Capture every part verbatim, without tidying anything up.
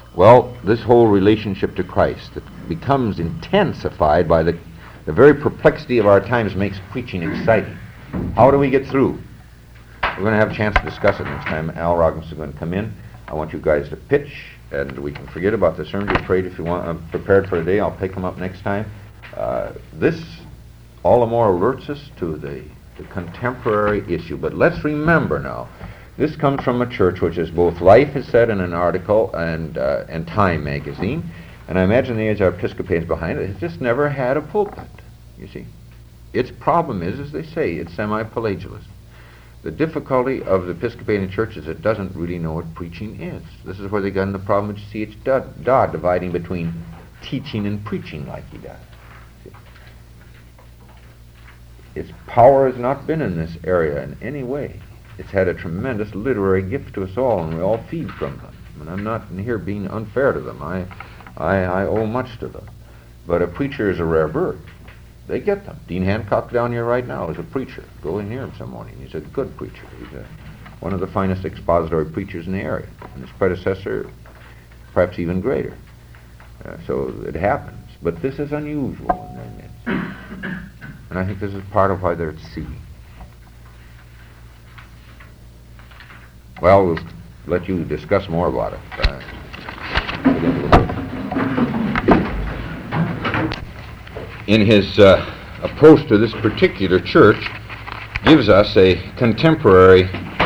Well, this whole relationship to Christ that becomes intensified by the, the very perplexity of our times makes preaching exciting. How do we get through? We're going to have a chance to discuss it next time. Al Robinson is going to come in. I want you guys to pitch, and we can forget about the sermon. Be prayed if you want. I'm prepared for today. I'll pick them up next time. Uh, this all the more alerts us to the, the contemporary issue. But let's remember now, this comes from a church which is both Life has said in an article and uh, and Time magazine, and I imagine the age our Episcopalians behind it has just never had a pulpit. You see, its problem is, as they say, it's semi-Pelagianism. The difficulty of the Episcopalian Church is it doesn't really know what preaching is. This is where they got in the problem with C H Dodd dividing between teaching and preaching like he does. See? Its power has not been in this area in any way. It's had a tremendous literary gift to us all, and we all feed from them. And I'm not in here being unfair to them. I, I, I owe much to them. But a preacher is a rare bird. They get them. Dean Hancock down here right now is a preacher. Go in hear him some morning. He's a good preacher. He's a, one of the finest expository preachers in the area. And his predecessor, perhaps even greater. Uh, so it happens. But this is unusual in their midst. And I think this is part of why they're at sea. Well, we'll let you discuss more about it. Uh, in his uh, approach to this particular church, gives us a contemporary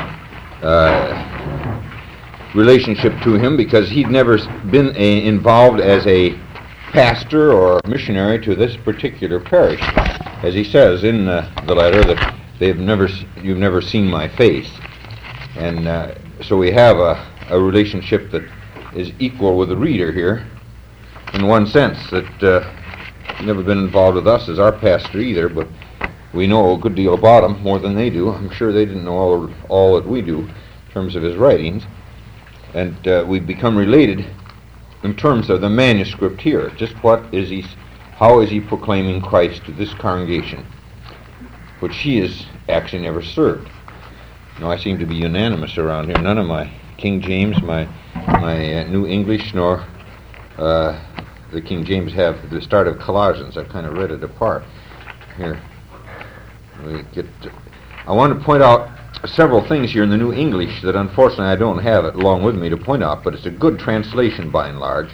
uh, relationship to him, because he'd never been a, involved as a pastor or missionary to this particular parish. As he says in uh, the letter, that they've never, you've never seen my face. And uh, so we have a, a relationship that is equal with the reader here, in one sense, that uh, never been involved with us as our pastor either, but we know a good deal about him, more than they do. I'm sure they didn't know all, all that we do in terms of his writings. And uh, we've become related in terms of the manuscript here. Just what is he, how is he proclaiming Christ to this congregation, which he has actually never served. No, I seem to be unanimous around here. None of my King James, my my uh, New English, nor uh, the King James have the start of Colossians. I've kind of read it apart. Here, we get. To, I want to point out several things here in the New English that unfortunately I don't have it along with me to point out, but it's a good translation by and large.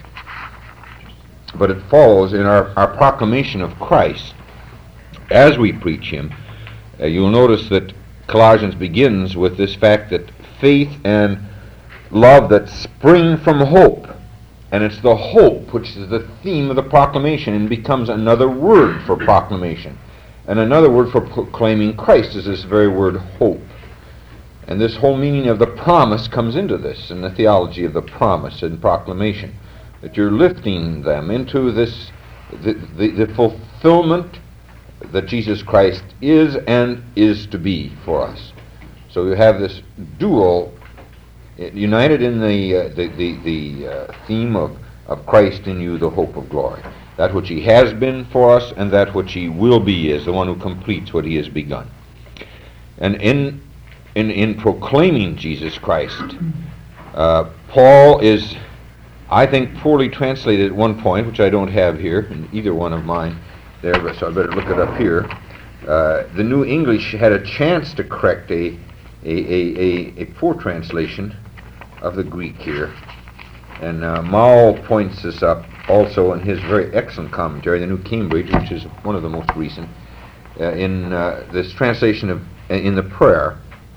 But it follows in our, our proclamation of Christ as we preach him. Uh, you'll notice that Colossians begins with this fact that faith and love that spring from hope, and it's the hope which is the theme of the proclamation, and becomes another word for proclamation. And another word for proclaiming Christ is this very word hope. And this whole meaning of the promise comes into this, in the theology of the promise and proclamation, that you're lifting them into this, the, the, the fulfillment that Jesus Christ is and is to be for us. So you have this dual, united in the uh, the the, the uh, theme of, of Christ in you, the hope of glory. That which he has been for us, and that which he will be, is the one who completes what he has begun. And in in in proclaiming Jesus Christ, uh, Paul is, I think, poorly translated at one point, which I don't have here in either one of mine. There, so I better look it up here. Uh, the New English had a chance to correct a a, a, a, a poor translation of the Greek here. And uh, Mao points this up also in his very excellent commentary, the New Cambridge, which is one of the most recent, uh, in uh, this translation of in the prayer,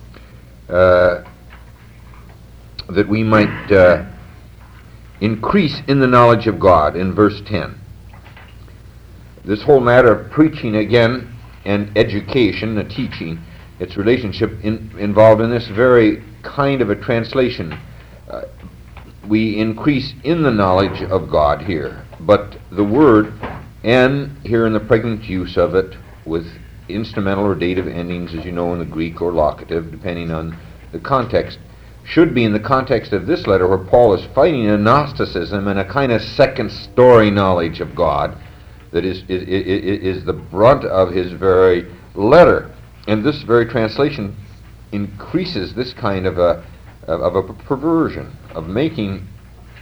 uh, that we might uh, increase in the knowledge of God, in verse ten. This whole matter of preaching, again, and education, the teaching, its relationship in, involved in this very kind of a translation. Uh, we increase in the knowledge of God here, but the word "and" here in the pregnant use of it, with instrumental or dative endings, as you know, in the Greek, or locative, depending on the context, should be in the context of this letter, where Paul is fighting a Gnosticism and a kind of second story knowledge of God that is, is, is, is the brunt of his very letter. And this very translation increases this kind of a, of a perversion, of making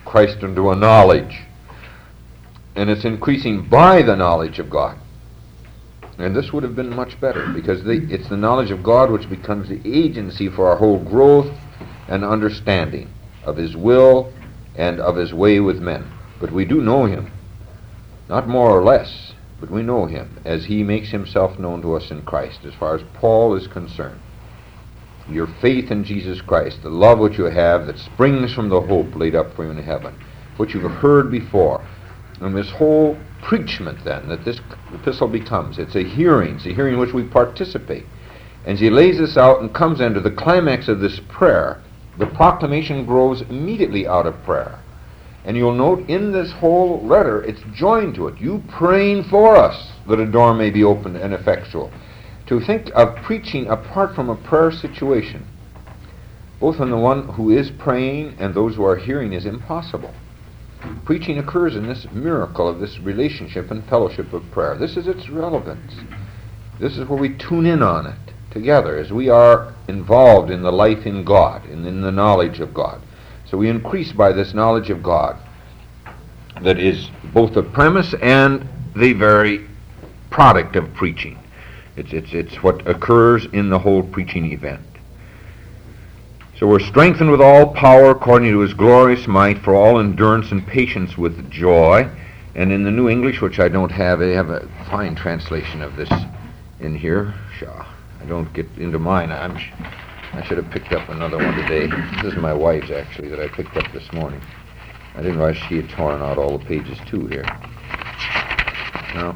Christ unto a knowledge. And it's increasing by the knowledge of God. And this would have been much better, because the, it's the knowledge of God which becomes the agency for our whole growth and understanding of His will and of His way with men. But we do know Him, not more or less, but we know Him as He makes Himself known to us in Christ, as far as Paul is concerned. Your faith in Jesus Christ, the love which you have that springs from the hope laid up for you in heaven, which you've heard before. And this whole preachment then that this epistle becomes, it's a hearing, it's a hearing in which we participate. And as he lays this out and comes into the climax of this prayer, the proclamation grows immediately out of prayer. And you'll note in this whole letter, it's joined to it. You praying for us that a door may be opened and effectual. To think of preaching apart from a prayer situation, both on the one who is praying and those who are hearing, is impossible. Preaching occurs in this miracle of this relationship and fellowship of prayer. This is its relevance. This is where we tune in on it together as we are involved in the life in God and in the knowledge of God. So we increase by this knowledge of God that is both the premise and the very product of preaching. It's, it's, it's what occurs in the whole preaching event. So we're strengthened with all power according to His glorious might for all endurance and patience with joy. And in the New English, which I don't have, they have a fine translation of this in here. Shaw. I don't get into mine. I'm sh- I should have picked up another one today. This is my wife's, actually, that I picked up this morning. I didn't realize she had torn out all the pages, too, here. No.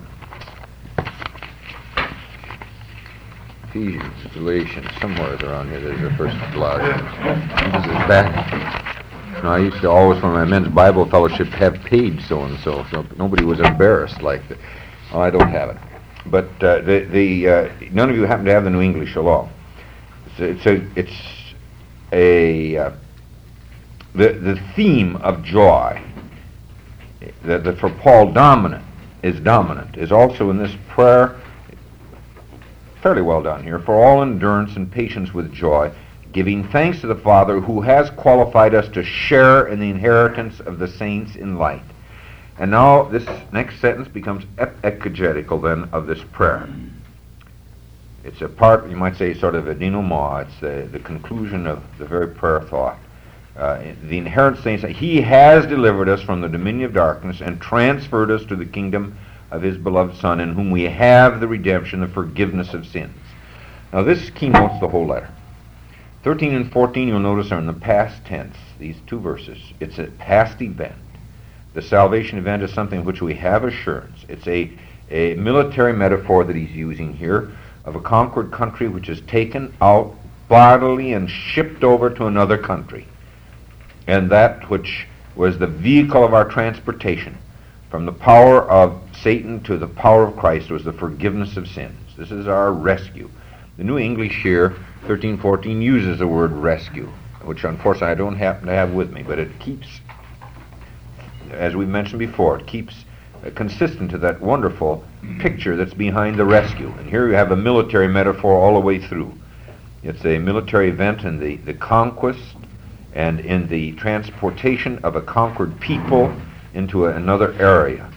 Ephesians, Galatians, somewhere around here there's a first blood. This is back. No, I used to always, for my men's Bible fellowship, have page so-and-so, so nobody was embarrassed like that. Oh, I don't have it. But uh, the, the uh, none of you happen to have the New English at all. It's a, it's a, it's a uh, the, the theme of joy, that, that for Paul dominant, is dominant, is also in this prayer. Fairly well done here. For all endurance and patience with joy, giving thanks to the Father who has qualified us to share in the inheritance of the saints in light. And now this next sentence becomes exegetical then of this prayer. It's a part, you might say, sort of a denouement. It's the, the conclusion of the very prayer thought. Uh, the inheritance saints, He has delivered us from the dominion of darkness and transferred us to the kingdom of His beloved Son, in whom we have the redemption, the forgiveness of sins. Now this keynotes the whole letter. thirteen and fourteen, you'll notice, are in the past tense, these two verses. It's a past event. The salvation event is something which we have assurance. It's a, a military metaphor that he's using here of a conquered country which is taken out bodily and shipped over to another country. And that which was the vehicle of our transportation from the power of Satan to the power of Christ was the forgiveness of sins. This is our rescue. The New English here, thirteen fourteen, uses the word rescue, which unfortunately I don't happen to have with me, but it keeps, as we mentioned before, it keeps uh, consistent to that wonderful picture that's behind the rescue. And here you have a military metaphor all the way through. It's a military event in the, the conquest and in the transportation of a conquered people into a, another area.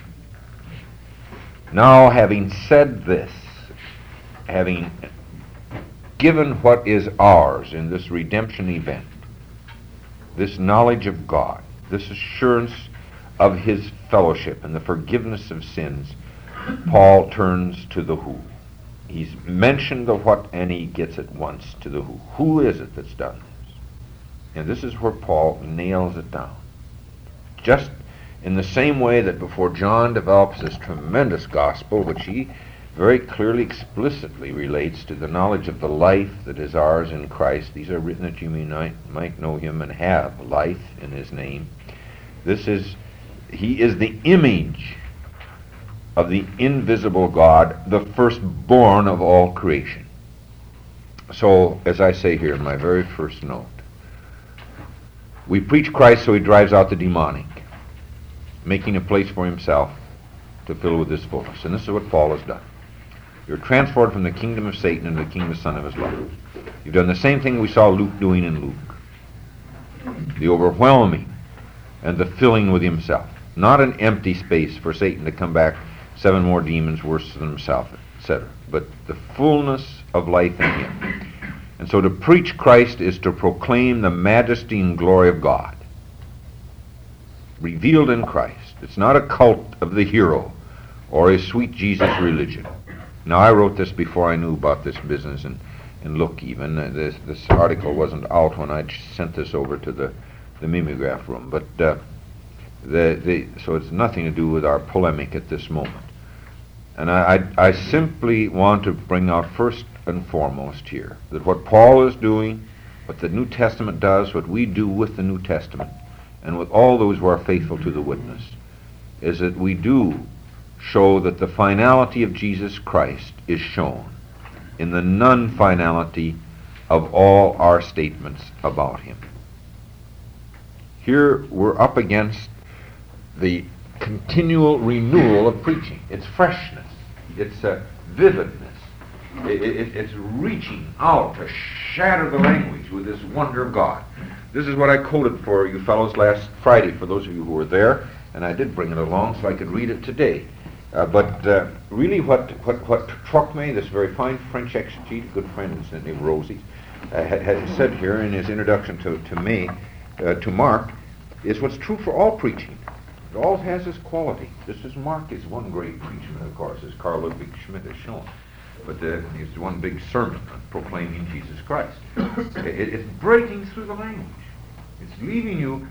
Now, having said this, having given what is ours in this redemption event, this knowledge of God, this assurance of His fellowship and the forgiveness of sins, Paul turns to the who. He's mentioned the what, and he gets at once to the who. Who is it that's done this? And this is where Paul nails it down. Just in the same way that before John develops this tremendous gospel, which he very clearly, explicitly relates to the knowledge of the life that is ours in Christ. These are written that you may not, might know Him and have life in His name. This is, He is the image of the invisible God, the firstborn of all creation. So, as I say here in my very first note, we preach Christ so He drives out the demonic, making a place for Himself to fill with His fullness. And this is what Paul has done. You're transferred from the kingdom of Satan into the kingdom of the Son of His love. You've done the same thing we saw Luke doing in Luke. The overwhelming and the filling with himself. Not an empty space for Satan to come back, seven more demons worse than himself, et cetera. But the fullness of life in him. And so to preach Christ is to proclaim the majesty and glory of God, revealed in Christ. It's not a cult of the hero or a sweet Jesus religion. Now, I wrote this before I knew about this business, and, and look, even, uh, this, this article wasn't out when I sent this over to the, the mimeograph room, but uh, the, the, so it's nothing to do with our polemic at this moment. And I, I, I simply want to bring out first and foremost here that what Paul is doing, what the New Testament does, what we do with the New Testament, and with all those who are faithful to the witness, is that we do show that the finality of Jesus Christ is shown in the non-finality of all our statements about him. Here we're up against the continual renewal of preaching. It's freshness. It's uh, vividness. It, it, it's reaching out to shatter the language with this wonder of God. This is what I quoted for you fellows last Friday, for those of you who were there, and I did bring it along so I could read it today. Uh, but uh, really what, what, what Trocmé, this very fine French exegete, a good friend named Rosie, uh, had, had said here in his introduction to, to me, uh, to Mark, is what's true for all preaching. It all has this quality. Just as Mark is one great preacher, of course, as Carl Ludwig Schmidt has shown. But uh, it's one big sermon on proclaiming Jesus Christ. it, it's breaking through the language. It's leaving you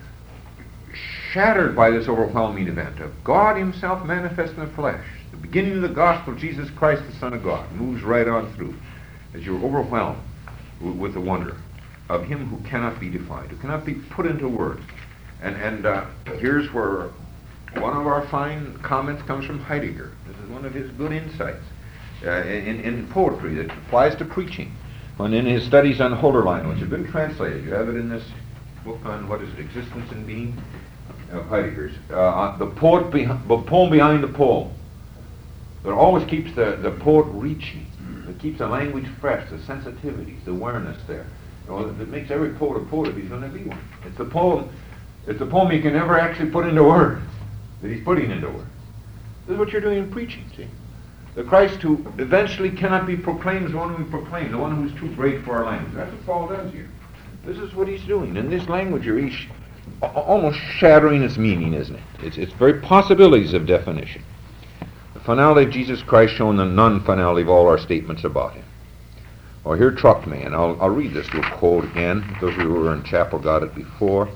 shattered by this overwhelming event of God himself manifest in the flesh. The beginning of the gospel, Jesus Christ, the Son of God, moves right on through as you're overwhelmed w- with the wonder of him who cannot be defined, who cannot be put into words. And, and uh, here's where one of our fine comments comes from Heidegger. This is one of his good insights uh, in, in poetry that applies to preaching. When in his studies on Holderlein, which have been translated, you have it in this book on, what is it, Existence and Being, of Heidegger's, uh, the poet behi- the poem behind the poem. But it always keeps the, the poet reaching. It keeps the language fresh, the sensitivities, the awareness there. You know, it makes every poet a poet if he's going to be one. It's the poem, it's the poem he can never actually put into words, that he's putting into words. This is what you're doing in preaching, see? The Christ who eventually cannot be proclaimed is the one who we proclaim, the one who's too great for our language. That's what Paul does here. This is what he's doing. In this language, you're each almost shattering its meaning, isn't it? It's, it's very possibilities of definition. The finality of Jesus Christ shown the non-finality of all our statements about him. Well, here Trocmé, and I'll, I'll read this little quote again. Those of you who were in chapel got it before.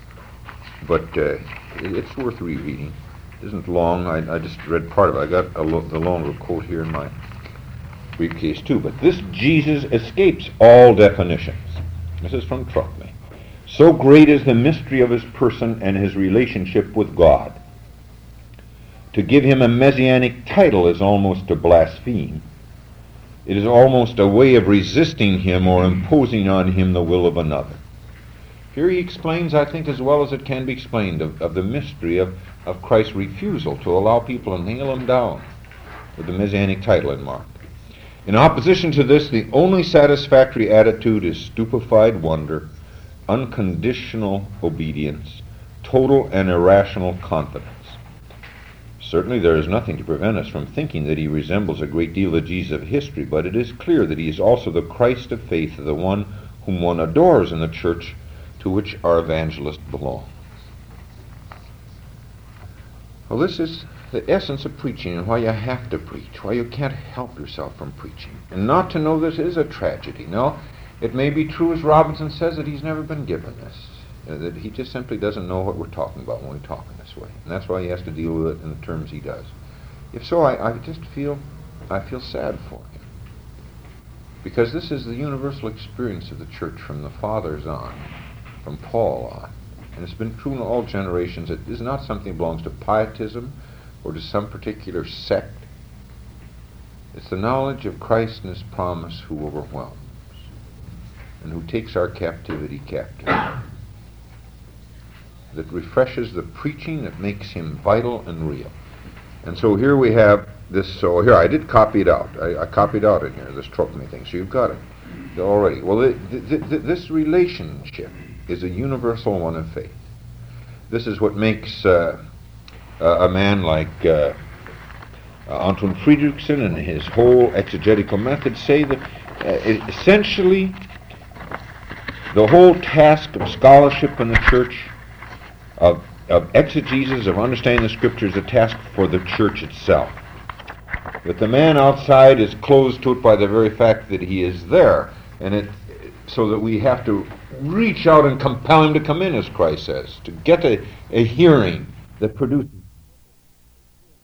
But uh, it's worth rereading. It isn't long. I, I just read part of it. I got a lo- the longer quote here in my briefcase too. But this Jesus escapes all definitions. This is from Trocmé. So great is the mystery of his person and his relationship with God. To give him a messianic title is almost to blaspheme. It is almost a way of resisting him or imposing on him the will of another. Here he explains, I think, as well as it can be explained, of, of the mystery of, of Christ's refusal to allow people to nail him down with the messianic title in Mark. In opposition to this, the only satisfactory attitude is stupefied wonder, unconditional obedience, total and irrational confidence. Certainly there is nothing to prevent us from thinking that he resembles a great deal the Jesus of history, but it is clear that he is also the Christ of faith, the one whom one adores in the church to which our evangelists belong. Well, this is the essence of preaching and why you have to preach, why you can't help yourself from preaching. And not to know this is a tragedy. No, it may be true, as Robinson says, that he's never been given this, uh, that he just simply doesn't know what we're talking about when we talk in this way. And that's why he has to deal with it in the terms he does. If so, I, I just feel, I feel sad for him. Because this is the universal experience of the church from the fathers on, from Paul on. And it's been true in all generations. It is not something that belongs to pietism or to some particular sect. It's the knowledge of Christ and his promise who overwhelms and who takes our captivity captive, that refreshes the preaching, that makes him vital and real. And so here we have this. So here, I did copy it out. I, I copied out in here, this Trocmé thing, so you've got it already. Well, it, th- th- th- this relationship is a universal one of faith. this is what makes uh, a man like uh, Anton Friedrichsen and his whole exegetical method say that uh, essentially the whole task of scholarship in the church, of, of exegesis, of understanding the Scriptures, is a task for the church itself. That the man outside is closed to it by the very fact that he is there, and it, so that we have to reach out and compel him to come in, as Christ says, to get a, a hearing that produces